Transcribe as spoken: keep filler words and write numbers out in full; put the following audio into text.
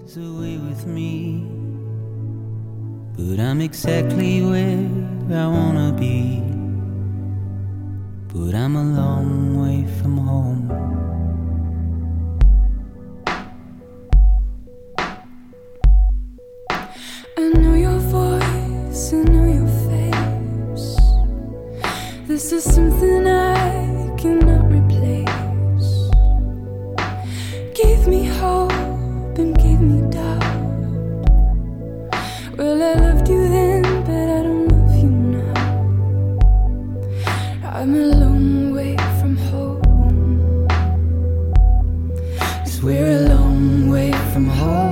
is away with me, but I'm exactly where I wanna be. But I'm a long way from home. I know your voice, I know your face. This is something I cannot replace. Gave me hope and gave me doubt. Well, I loved you then, but I don't love you now. I'm a long way from home. 'Cause we're a long way from home.